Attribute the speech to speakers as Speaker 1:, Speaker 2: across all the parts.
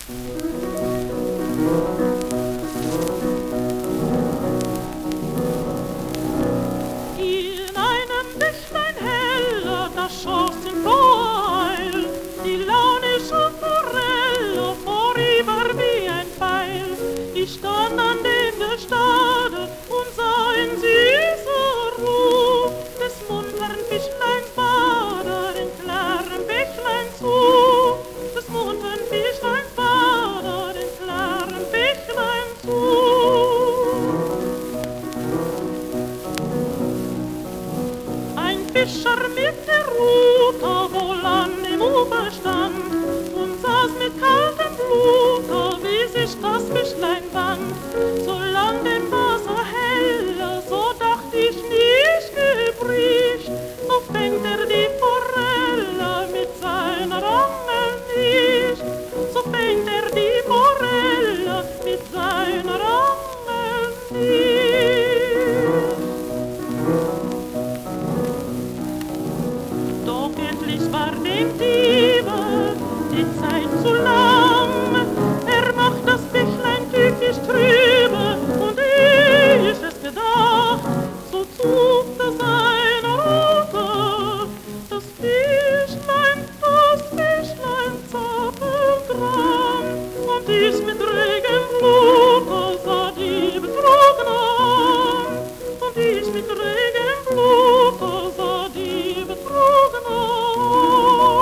Speaker 1: In einem Bächlein heller, da schoss im Voreil die launische Forelle vorüber wie ein Pfeil. Ich stand an dem Gestade und sah in süßer Ruhe des muntern Fischleins Bader in klarem Bächlein zu. Des muntern Fischleins Bader in klarem Bächlein zu. Ein Fischer mit der Rute wohl an dem Ufer stand und saß mit kaltem Blute, wie sich das Fischlein wand. Solang dem Wasser heller, so dacht ich nicht gebricht, so fängt die Forelle mit seiner Angel nicht, so fängt die Forelle mit seiner Angel nicht. Doch endlich war dem Diebe die Zeit zu lang. Macht das Bächlein tückisch trübe, und ich es gedacht, so zuckte seine Rute. Das Fischlein zappelt dran, und ich mit regem Blute sah die Betrogene an, und ich mit regem Blute sah die Betrogene an.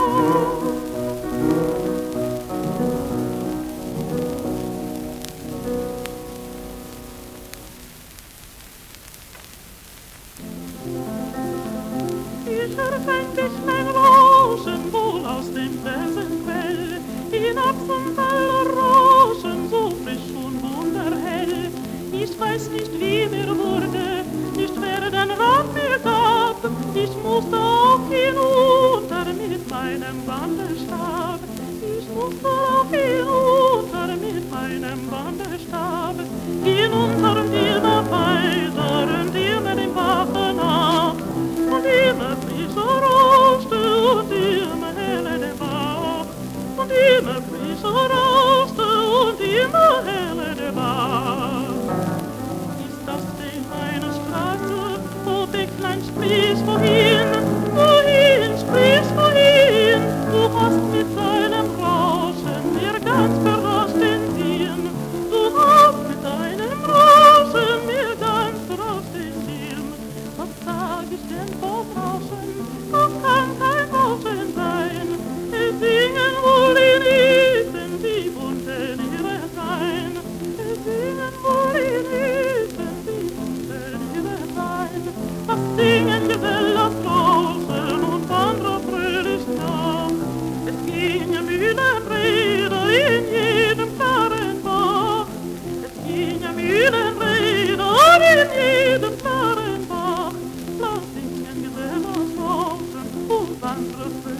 Speaker 1: Ich erfängt dich mein Rauschen wohl aus dem Felsenquell, hinab zum Tal der Rauschen, so frisch und wunderhell. Ich weiß nicht, wie mir wurde, nicht wer den Rat mir gab, ich musste auch hinunter mit meinem Wanderstab. Ich musste auch hinunter mit meinem Wanderstab, hinunter und immer weiter und immer dem Bache nach. Und immer frischer rauschte und immer heller der Bach. Und immer frischer rauschte und immer heller der Bach. Ist das denn eine Straße, wo Bächlein sprichst wohin? Wohin sprichst wohin? Du hast mit deinem Rauschen mir ganz verrascht den Sinn. Du hast mit deinem Rauschen mir ganz verrascht den Sinn. Was sag ich denn vom Rauschen? Das kann kein Rauschen sein. Es singen wohl in Isen die bunten Tiere sein. Es singen wohl in Isen die bunten Tiere sein. Was singen Gesell das Rauschen und andere fröhlich nach. Es gingen Mühlenräder in jedem klaren Bach. Es gingen Mühlenräder in jedem klaren Bach. Lass singen Gesell das Rauschen und andere fröhlich